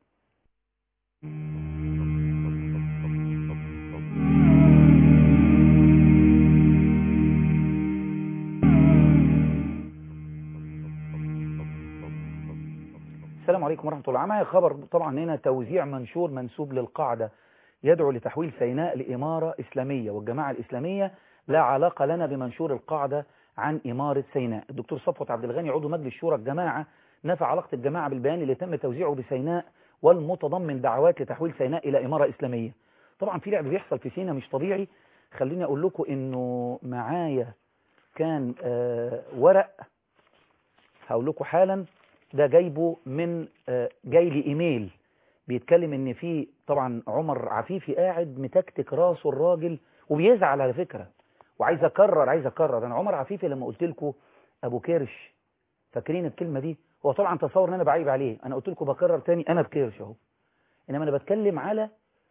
السلام عليكم ورحمة الله. معايا خبر طبعا هنا، توزيع منشور منسوب للقاعدة يدعو لتحويل سيناء لإمارة إسلامية، والجماعة الإسلامية لا علاقة لنا بمنشور القاعدة عن إمارة سيناء. الدكتور صفوت عبد الغني عضو مجلس شورى الجماعة نفى علاقة الجماعة بالبيان اللي تم توزيعه بسيناء والمتضمن دعوات لتحويل سيناء إلى إمارة إسلامية. طبعا في لعب بيحصل في سيناء مش طبيعي. خليني أقول لكم إنه معايا كان آه ورق هقول لكم حالا، ده جايبه من جاي لي ايميل بيتكلم ان في طبعا عمر عفيفي قاعد متكتك راسه الراجل وبيزعل على فكره، وعايز اكرر عايز اكرر انا عمر عفيفي لما قلت لكم ابو كرش، فاكرين الكلمه دي؟ هو طبعا تصور ان انا بعيب عليه، انا قلت لكم بكرر تاني انا بكرش اهو، انما انا بتكلم على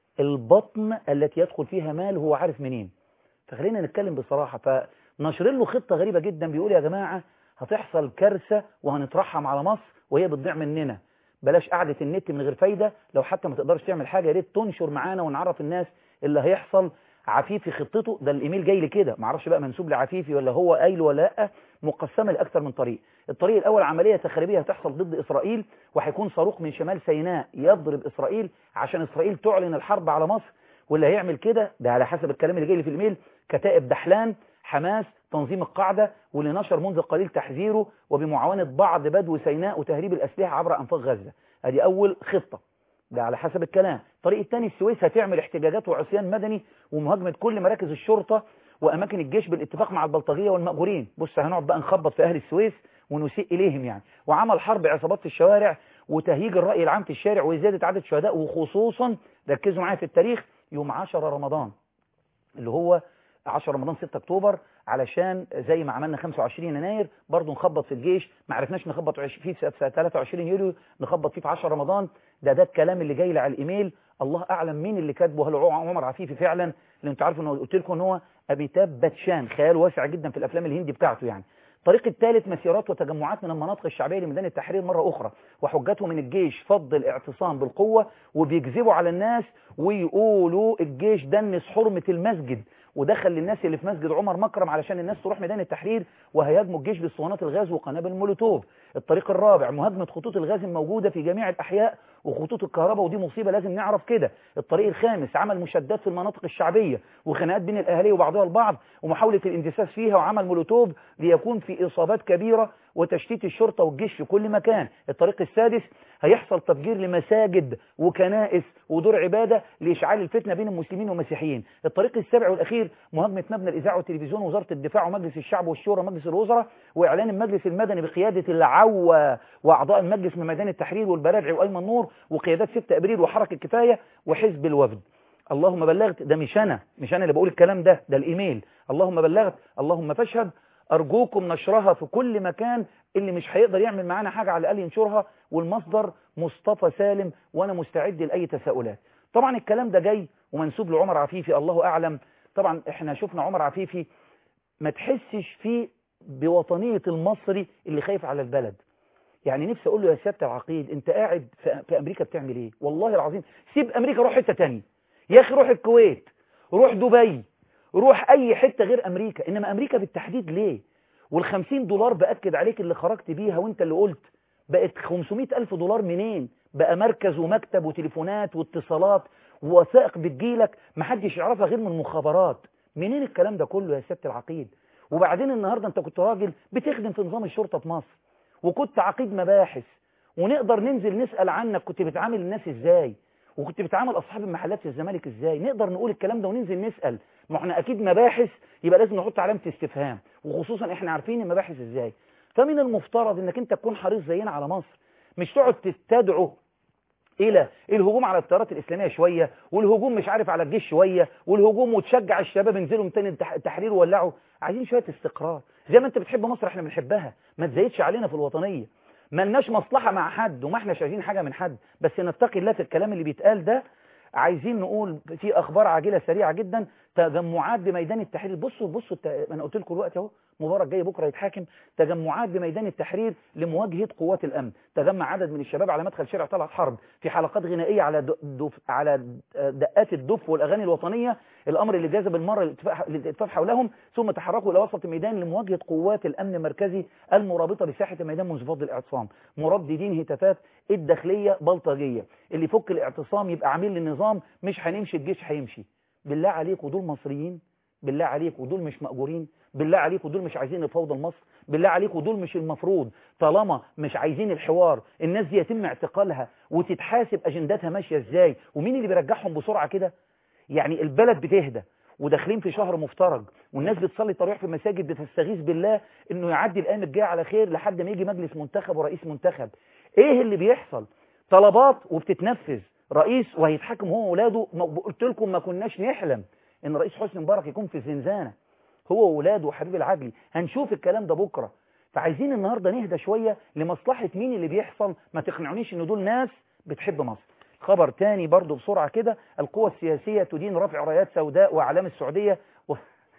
البطن التي يدخل فيها مال هو عارف منين. فخلينا نتكلم بصراحه. فنشر له خطه غريبه جدا، بيقول يا جماعه هتحصل كارثة وهنترحم على مصر وهي بتضيع مننا، بلاش قعدة النت من غير فايدة، لو حتى ما تقدرش تعمل حاجة يا ريت تنشر معانا ونعرف الناس اللي هيحصل. عفيفي خطته ده الايميل جاي لي كده، معرفش بقى منسوب لعفيفي ولا هو قايله ولا لا، مقسمة لأكثر من طريق. الطريق الأول عملية تخريبية هتحصل ضد إسرائيل، وهيكون صاروخ من شمال سيناء يضرب إسرائيل عشان إسرائيل تعلن الحرب على مصر، واللي هيعمل كده ده على حسب الكلام اللي جاي لي في الايميل كتائب دحلان، حماس، تنظيم القاعدة، واللي نشر منذ قليل تحذيره وبمعاونة بعض بدو سيناء وتهريب الأسلحة عبر أنفاق غزة. ادي أول خطة، ده على حسب الكلام. الطريق الثاني السويس هتعمل احتجاجات وعصيان مدني ومهاجمة كل مراكز الشرطة وأماكن الجيش بالاتفاق مع البلطجية والمأجورين. بص هنقعد بقى نخبط في أهل السويس ونسيء إليهم يعني، وعمل حرب عصابات في الشوارع وتهييج الرأي العام في الشارع وزيادة عدد الشهداء، وخصوصا ركزوا معايا في التاريخ يوم عشرة رمضان اللي هو عشرة رمضان ستة أكتوبر، علشان زي ما عملنا خمسة وعشرين يناير برضو نخبط في الجيش، ما عرفناش نخبط فيه في ثلاثة وعشرين يوليو، نخبط فيه في عشرة رمضان. ده ده الكلام اللي جاي لي على الايميل، الله اعلم مين اللي كاتبه، هل عمر عفيفي فعلا؟ اللي انتوا عارفوا انه قلت لكم ان هو ابيتاب باتشان، خيال واسع جدا في الافلام الهندي بتاعته يعني. الطريق الثالث مسيرات وتجمعات من المناطق الشعبيه لميدان التحرير مره اخرى، وحجته من الجيش فض الاعتصام بالقوه، وبيكذبوا على الناس ويقولوا الجيش دنس حرمه المسجد ودخل للناس اللي في مسجد عمر مكرم علشان الناس تروح ميدان التحرير، وهيهاجموا الجيش باسطوانات الغاز وقنابل المولوتوف. الطريق الرابع مهاجمة خطوط الغاز الموجودة في جميع الأحياء وخطوط الكهرباء، ودي مصيبة لازم نعرف كده. الطريق الخامس عمل مشادات في المناطق الشعبية وخناقات بين الأهالي وبعضها البعض ومحاولة الاندساس فيها وعمل مولوتوف ليكون في إصابات كبيرة وتشتيت الشرطة والجيش في كل مكان. الطريق السادس هيحصل تفجير لمساجد وكنائس ودور عبادة لإشعال الفتنة بين المسلمين والمسيحيين. الطريق السابع والأخير مهاجمة مبنى الإذاعة والتلفزيون ووزارة الدفاع ومجلس الشعب والشورى ومجلس الوزراء، وإعلان المجلس المدني بقيادة العوة وأعضاء المجلس من ميدان التحرير والبرادعي وأيمن نور وقيادات ستة أبريل وحركة كفاية وحزب الوفد. اللهم بلغت، ده مش أنا مش أنا اللي بقول الكلام ده، ده الإيميل. اللهم بلغت اللهم فاشهد. أرجوكم نشرها في كل مكان، اللي مش هيقدر يعمل معانا حاجة على الأقل ينشرها. والمصدر مصطفى سالم، وأنا مستعد لأي تساؤلات. طبعا الكلام ده جاي ومنسوب لعمر عفيفي، الله أعلم. طبعا احنا شفنا عمر عفيفي ما تحسش فيه بوطنية المصري اللي خايف على البلد. يعني نفسي أقول له يا سيادة العقيد، أنت قاعد في أمريكا بتعمل إيه؟ والله العظيم سيب أمريكا، روح حتة تانية يا أخي، روح الكويت، روح دبي، روح أي حتة غير أمريكا. إنما أمريكا بالتحديد ليه؟ والخمسين دولار بأكد عليك اللي خرجت بيها وانت اللي قلت بقت خمسمائة ألف دولار منين؟ بقى مركز ومكتب وتليفونات واتصالات ووثائق بتجيلك محدش يعرفها غير من المخابرات. منين الكلام ده كله يا سيادة العقيد؟ وبعدين النهاردة انت كنت راجل بتخدم في نظام الشرطة في مصر، وكنت عقيد مباحث، ونقدر ننزل نسأل عنك كنت بتعامل الناس ازاي، وكنت بتعامل أصحاب المحلات في الزمالك ازاي. نقدر نقول الكلام ده وننزل نسأل. ما احنا أكيد مباحث، يبقى لازم نحط علامة استفهام، وخصوصا احنا عارفين المباحث ازاي. فمن المفترض انك انت تكون حريص زينا على مصر، مش تقعد تدعو الى الهجوم على التيارات الاسلاميه شويه، والهجوم مش عارف على الجيش شويه، والهجوم وتشجع الشباب انزلوا من تاني التحرير وولعوا. عايزين شويه استقرار. زي ما انت بتحب مصر احنا بنحبها، ما تزايدش علينا في الوطنيه. ملناش مصلحه مع حد وما احناش عايزين حاجه من حد، بس نتقي الله في الكلام اللي بيتقال ده. عايزين نقول في اخبار عاجله سريعه جدا. تجمعات بميدان التحرير، بصوا بصوا انا قلت لكم دلوقتي اهو، مبارك جاي بكره يتحاكم. تجمعات بميدان التحرير لمواجهه قوات الامن. تجمع عدد من الشباب على مدخل شارع طلعت حرب في حلقات غنائيه على دف على دقات الدف والاغاني الوطنيه، الامر اللي جذب المره الاتفاق حولهم، ثم تحركوا الى وسط الميدان لمواجهه قوات الامن المركزي المرابطه بساحه الميدان منذ فض الاعتصام، مرددين هتافات الداخليه بلطجيه. اللي يفك الاعتصام يبقى عميل للنظام، مش هنمشي الجيش هيمشي. بالله عليك، ودول مصريين؟ بالله عليك، ودول مش مأجورين؟ بالله عليك، ودول مش عايزين الفوضى لمصر؟ بالله عليك، ودول مش المفروض طالما مش عايزين الحوار الناس دي يتم اعتقالها وتتحاسب اجنداتها ماشيه ازاي؟ ومين اللي بيرجعهم بسرعه كده؟ يعني البلد بتهدى وداخلين في شهر مفترج، والناس بتصلي التراويح في المساجد بتستغيث بالله انه يعدي الايام الجايه على خير لحد ما يجي مجلس منتخب ورئيس منتخب. ايه اللي بيحصل؟ طلبات وبتتنفذ. رئيس وهيتحاكم هو واولاده. قلت لكم ما كناش نحلم ان رئيس حسني مبارك يكون في الزنزانه هو واولاده وحبيب العدلي. هنشوف الكلام ده بكره. فعايزين النهارده نهدى شويه لمصلحه مين اللي بيحصل. ما تقنعونيش ان دول ناس بتحب مصر. خبر تاني برضو بسرعه كده، القوى السياسيه تدين رفع رايات سوداء واعلام السعوديه و...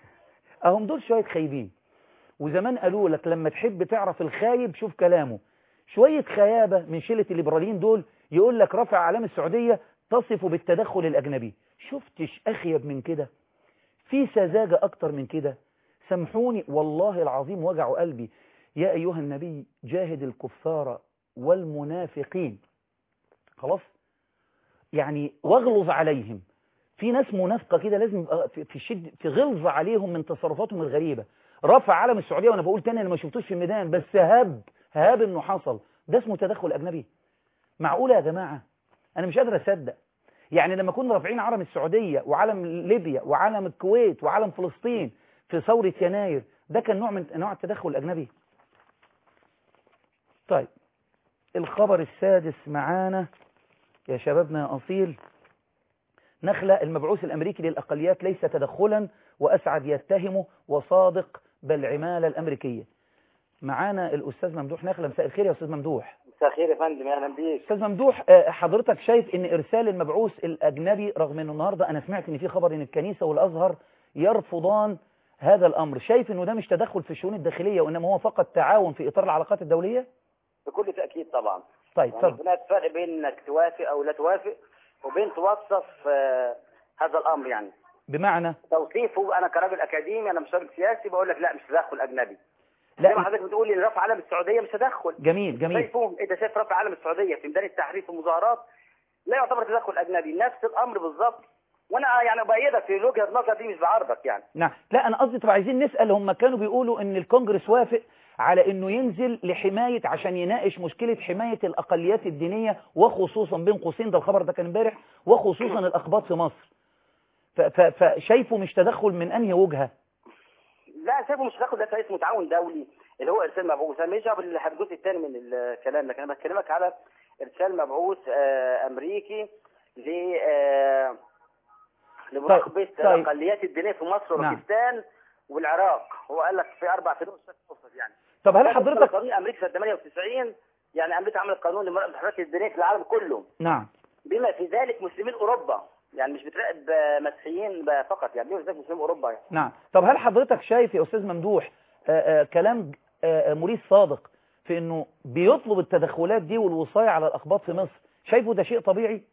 اهم دول شويه خايبين. وزمان قالوا لك لما تحب تعرف الخايب شوف كلامه. شويه خيابه من شله الليبراليين دول يقول لك رفع اعلام السعوديه تصف بالتدخل الاجنبي. شفتش اخيب من كده؟ في سذاجه اكتر من كده؟ سامحوني والله العظيم وجعوا قلبي. يا ايها النبي جاهد الكفار والمنافقين. خلاص يعني واغلظ عليهم. في ناس منافقه كده لازم في شد في غلظه عليهم من تصرفاتهم الغريبه. رفع علم السعوديه، وانا بقول تاني انا ما شفتوش في الميدان بس هاب هاب انه حصل. ده اسمه تدخل اجنبي؟ معقوله يا جماعه؟ انا مش قادر اصدق. يعني لما كنا رافعين علم السعوديه وعلم ليبيا وعلم الكويت وعلم فلسطين في ثوره يناير، ده كان نوع من انواع التدخل الاجنبي؟ طيب الخبر السادس معانا يا شبابنا يا أصيل. نخلة المبعوث الأمريكي للأقليات ليس تدخلا وأسعد يتهمه وصادق بالعمالة الأمريكية. معانا الأستاذ ممدوح نخلة. مساء الخير يا أستاذ ممدوح. مساء الخير يا فندم، أهلا بيك. أستاذ ممدوح، حضرتك شايف إن إرسال المبعوث الأجنبي، رغم إنه النهاردة أنا سمعت إن في خبر إن الكنيسة والأزهر يرفضان هذا الأمر، شايف إنه ده مش تدخل في الشؤون الداخلية وإنما هو فقط تعاون في إطار العلاقات الدولية؟ بكل تأكيد طبعا. طيب يعني طب. هناك فرق بين انك توافق او لا توافق وبين توصف آه هذا الامر. يعني بمعنى توصيفه، انا كراجل اكاديمي انا مش راجل سياسي بقول لك لا مش تدخل اجنبي. زي ما لا حضرتك بتقولي ان رفع علم السعوديه مش تدخل. جميل جميل شايفه انت شايف رفع علم السعوديه في ميدان التحرير في المظاهرات لا يعتبر تدخل اجنبي، نفس الامر بالظبط. وانا يعني بايدك في وجهه نظر دي، مش بعارضك يعني. نعم. لا انا قصدي طب عايزين نسال، هم كانوا بيقولوا ان الكونجرس وافق على انه ينزل لحمايه، عشان يناقش مشكله حمايه الاقليات الدينيه، وخصوصا بين قوسين ده الخبر ده كان امبارح، وخصوصا الاقباط في مصر. ف- ف- فشايفه مش تدخل من انهي وجهه؟ لا شايفه مش تدخل، ده اسمه تعاون دولي اللي هو ارسال مبعوث. انا مش على الجزء الثاني من الكلام، لكن انا بكلمك على ارسال مبعوث آه، امريكي ل آه، لمراقبه طيب. طيب. الاقليات الدينيه في مصر وباكستان والعراق. هو قال لك في اربع فروق يعني. طب هل حضرتك قانون امريكا سنه ثمانية وتسعين، يعني امريكا عملت قانون لمراقبه الحريات الدينيه في العالم كله. نعم. بما في ذلك مسلمين اوروبا، يعني مش بتراقب مسيحيين فقط، يعني بما في ذلك مسلمين اوروبا يعني. نعم. طب هل حضرتك شايف يا استاذ ممدوح آآ آآ كلام آآ مريس صادق في انه بيطلب التدخلات دي والوصاية على الاقباط في مصر، شايفه ده شيء طبيعي؟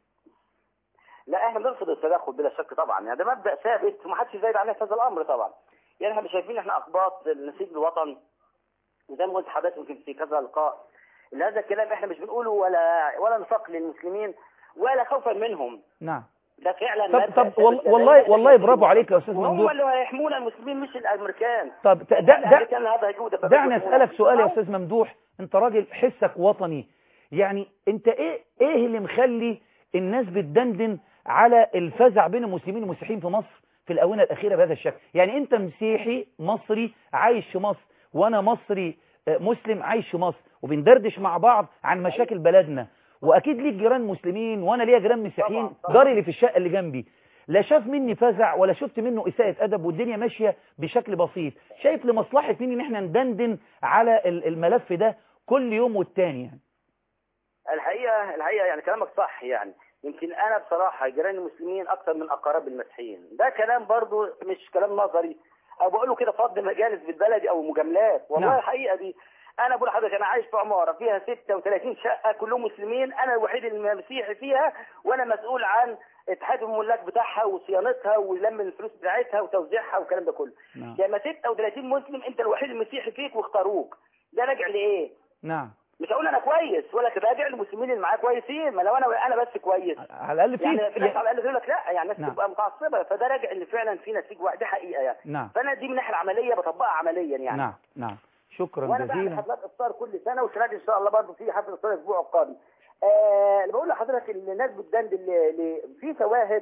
لا احنا بنرفض التدخل بلا شك طبعا، يعني ده مبدا ثابت وما حدش زايد عليه في هذا الامر طبعا. يعني احنا مش شايفين احنا اقباط نسيب الوطن، وزي ما قلت حضرتك يمكن في كذا لقاء ان هذا الكلام احنا مش بنقوله ولا ولا نفاق للمسلمين ولا خوفا منهم. نعم. ده فعلا طب طب والله والله برافو عليك يا استاذ ممدوح. هم اللي هيحمونا المسلمين مش الامريكان. طب ده ده دعني اسالك سؤال يا استاذ ممدوح، انت راجل حسك وطني، يعني انت ايه ايه اللي مخلي الناس بتدندن على الفزع بين المسلمين والمسيحيين في مصر في الاونه الاخيره بهذا الشكل؟ يعني انت مسيحي مصري عايش في مصر، وانا مصري مسلم عايش في مصر، وبندردش مع بعض عن مشاكل بلدنا، واكيد ليك جيران مسلمين وانا ليا جيران مسيحيين. جاري اللي في الشقه اللي جنبي لا شاف مني فزع ولا شفت منه اساءة ادب، والدنيا ماشيه بشكل بسيط. شايف لمصلحه مين ان احنا ندندن على الملف ده كل يوم والتاني؟ يعني الحقيقه الحقيقه يعني كلامك صح. يعني يمكن انا بصراحه جيران المسلمين اكثر من اقارب المسيحيين، ده كلام برضو مش كلام نظري او بقوله كده فض مجالس بالبلدي او مجاملات، والله نعم. الحقيقه دي انا بقول لحضرتك انا عايش في عماره فيها ستة وثلاثين شقه كلهم مسلمين، انا الوحيد المسيحي فيها، وانا مسؤول عن اتحاد الملاك بتاعها وصيانتها ولم الفلوس بتاعتها وتوزيعها والكلام ده كله. نعم. لما ستة وثلاثين مسلم انت الوحيد المسيحي فيك واختاروك، ده راجع لايه؟ نعم. مش هقول انا كويس ولا كده، راجع المسلمين اللي معايا كويسين، ما لو انا انا بس كويس على الاقل في يعني في ناس على الاقل تقول لك لا، يعني الناس نعم. تبقى متعصبه، فده راجع ان فعلا في نتيجه واحده حقيقه يعني. نعم. فانا دي من الناحيه العمليه بطبقها عمليا يعني. نعم نعم. شكرا وانا جزيلا. بعمل حفلات افطار كل سنه، والسنه دي ان شاء الله برضه في حفله افطار الاسبوع القادم. آه اللي بقول لحضرتك ان الناس بتدندن في شواهد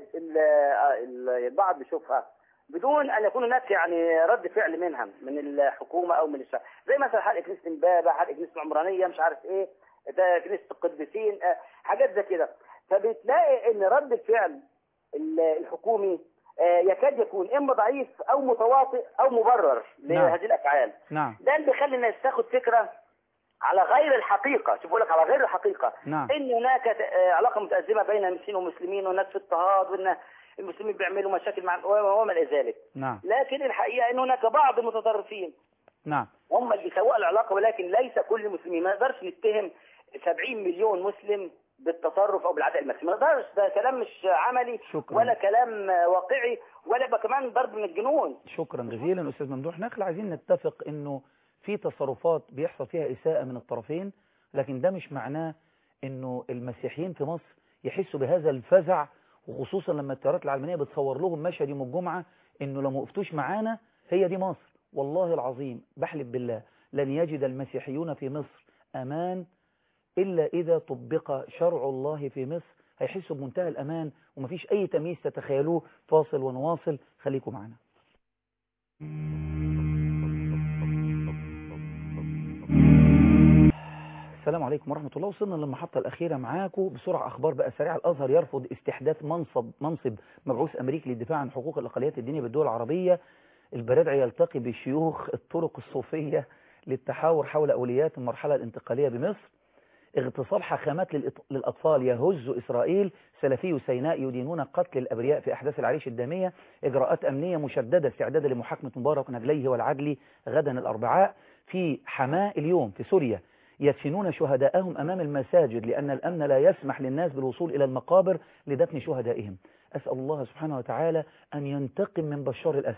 البعض بيشوفها بدون ان يكون هناك يعني رد فعل منها من الحكومه او من الشعب، زي مثلا حرق كنيسه امبابه، حرق كنيسه العمرانيه، مش عارف ايه ده، كنيسه القديسين، آه حاجات زي كده. فبتلاقي ان رد الفعل الحكومي آه يكاد يكون اما ضعيف او متواطئ او مبرر نعم. لهذه الافعال. نعم. ده اللي بيخلي الناس تاخد فكره على غير الحقيقه، شوف بقول لك على غير الحقيقه. نعم. ان هناك آه علاقه متازمه بين المسلمين والمسلمين، والناس في اضطهاد، وان المسلمين بيعملوا مشاكل مع وما الى ذلك. نعم. لكن الحقيقه ان هناك بعض المتطرفين نعم هم اللي بيسوقوا العلاقه، ولكن ليس كل المسلمين. ما نقدرش نتهم سبعين مليون مسلم بالتصرف او بالعداء المسلم، ما نقدرش، ده كلام مش عملي. شكرا. ولا كلام واقعي، ولا يبقى كمان ضرب من الجنون. شكرا جزيلا استاذ ممدوح نخل. عايزين نتفق انه في تصرفات بيحصل فيها اساءة من الطرفين، لكن ده مش معناه انه المسيحيين في مصر يحسوا بهذا الفزع، وخصوصا لما التيارات العلمانية بتصور لهم مشهد يوم الجمعة انه لو ما وقفتوش معانا هي دي مصر. والله العظيم بحلف بالله لن يجد المسيحيون في مصر امان إلا إذا طبق شرع الله في مصر، هيحسوا بمنتهى الأمان ومفيش أي تمييز تتخيلوه. فاصل ونواصل، خليكم معنا. السلام عليكم ورحمة الله. وصلنا للمحطة الأخيرة معاكم بسرعة. أخبار بقى سريعة. الأزهر يرفض استحداث منصب منصب مبعوث أمريكي للدفاع عن حقوق الأقليات الدينية بالدول العربية. البرادعي يلتقي بشيوخ الطرق الصوفية للتحاور حول أولويات المرحلة الانتقالية بمصر. اغتصاب حاخامات للأطفال يهز إسرائيل. سلفي سيناء يدينون قتل الأبرياء في أحداث العريش الدامية. إجراءات أمنية مشددة استعدادا لمحاكمة مبارك نجليه والعدلي غدا الأربعاء. في حماة اليوم في سوريا يدفنون شهداءهم أمام المساجد لأن الأمن لا يسمح للناس بالوصول إلى المقابر لدفن شهدائهم. أسأل الله سبحانه وتعالى أن ينتقم من بشار الأسد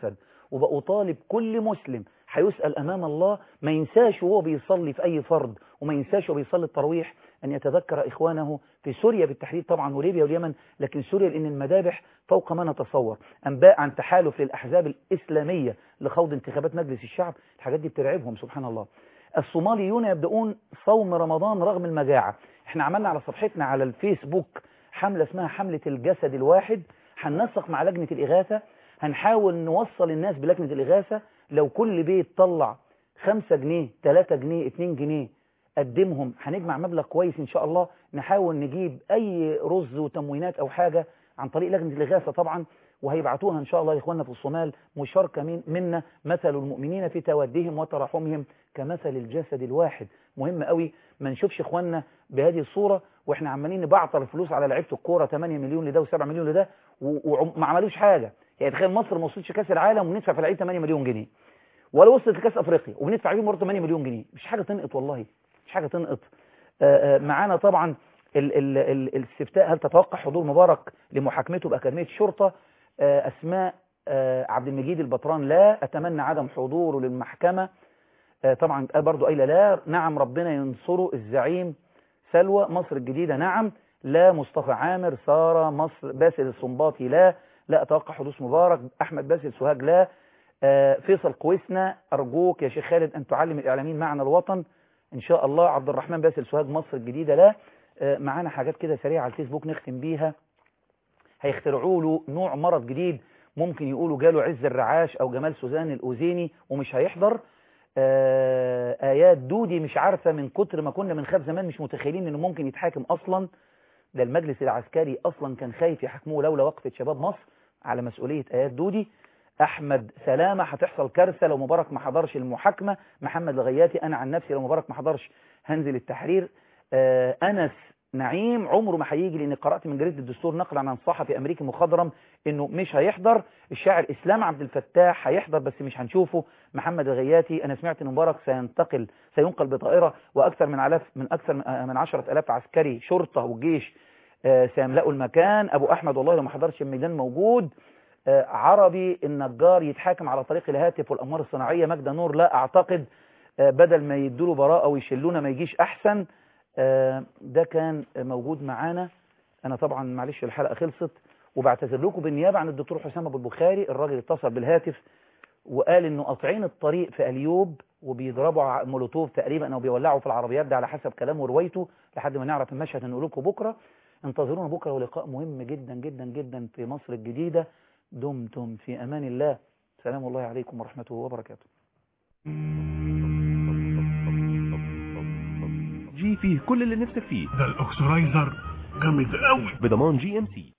وبأطالب كل مسلم هيسأل أمام الله ما ينساش وهو بيصلي في أي فرض، وما ينساش وهو بيصلي التراويح أن يتذكر إخوانه في سوريا بالتحديد طبعا وليبيا واليمن، لكن سوريا لأن المذابح فوق ما نتصور. أنباء عن تحالف للأحزاب الإسلامية لخوض انتخابات مجلس الشعب، الحاجات دي بترعبهم سبحان الله. الصوماليون يبدأون صوم رمضان رغم المجاعة. احنا عملنا على صفحتنا على الفيسبوك حملة اسمها حملة الجسد الواحد، هننسق مع لجنة الإغاثة، هنحاول نوصل الناس بلجنة الإغاثة لو كل بيت طلع خمسة جنيه تلاتة جنيه اتنين جنيه قدمهم، هنجمع مبلغ كويس إن شاء الله، نحاول نجيب أي رز وتموينات أو حاجة عن طريق لجنة الإغاثة طبعا، وهيبعتوها إن شاء الله لإخواننا في الصومال مشاركة من منا. مثل المؤمنين في تودهم وترحمهم كمثل الجسد الواحد. مهم قوي ما نشوفش إخواننا بهذه الصورة وإحنا عمالين نبعطر الفلوس على لعيبة الكورة تمانية مليون لده وسبعة مليون لده وما عملوش حاجة. يعني تخيل مصر ما وصلتش كاس العالم وندفع في العيد تمانية مليون جنيه، ولا وصلت لكاس افريقيا وبندفع فيهم برضه تمانية مليون جنيه. مش حاجه تنقط والله، مش حاجه تنقط. معانا طبعا الاستفتاء، هل تتوقع حضور مبارك لمحاكمته باكاديميه الشرطه؟ اسماء عبد المجيد البطران لا، اتمنى عدم حضوره للمحكمه. طبعا برضه قايله لا. نعم ربنا ينصره الزعيم سلوى مصر الجديده نعم. لا مصطفى عامر. ساره مصر باسل الصنباطي لا لا اتوقع حدوث مبارك. احمد باسل سوهاج لا. فيصل قويسنا ارجوك يا شيخ خالد ان تعلم الاعلاميين معنى الوطن ان شاء الله. عبد الرحمن باسل سوهاج مصر الجديده لا. معانا حاجات كده سريعه على الفيسبوك نختم بيها. هيخترعوا له نوع مرض جديد ممكن يقولوا جاله عز الرعاش او جمال سوزان الاوزيني ومش هيحضر. ايات دودي مش عارفه من كتر ما كنا بنخاف زمان مش متخيلين انه ممكن يتحاكم اصلا. ده المجلس العسكري اصلا كان خايف يحاكموه لولا وقفه شباب مصر على مسؤوليه ايات دودي. احمد سلامه هتحصل كارثه لو مبارك ما حضرش المحاكمه. محمد الغياتي انا عن نفسي لو مبارك ما حضرش هنزل التحرير. آه انس نعيم عمره ما هيجي لاني قرات من جريده الدستور نقلا عن صحفي امريكي مخضرم انه مش هيحضر. الشاعر اسلام عبد الفتاح هيحضر بس مش هنشوفه. محمد الغياتي انا سمعت ان مبارك سينتقل سينقل بطائره واكثر من الاف من اكثر من عشرة آلاف عسكري شرطه وجيش آه سيملأوا المكان. ابو احمد والله لو ما حضرش الميدان موجود. آه عربي النجار يتحاكم على طريق الهاتف والأقمار الصناعية. مجدة نور لا أعتقد. آه بدل ما يدوا براءة ويشلونا ما يجيش أحسن. آه ده كان موجود معانا. أنا طبعا معلش الحلقة خلصت وبعتذر لكم بالنيابة عن الدكتور حسام أبو البخاري. الراجل اتصل بالهاتف وقال إنه قاطعين الطريق في أليوب وبيضربوا مولوتوف تقريبا أو بيولعوا في العربيات ده على حسب كلامه وروايته لحد ما نعرف المشهد هنقول لكم بكرة. انتظرونا بكرة ولقاء مهم جدا جدا جدا في مصر الجديدة. دمتم في أمان الله. سلام الله عليكم ورحمته وبركاته. جي فيه كل اللي نفسك فيه. ده الاكسرايزر جامد قوي بضمان جي ام سي.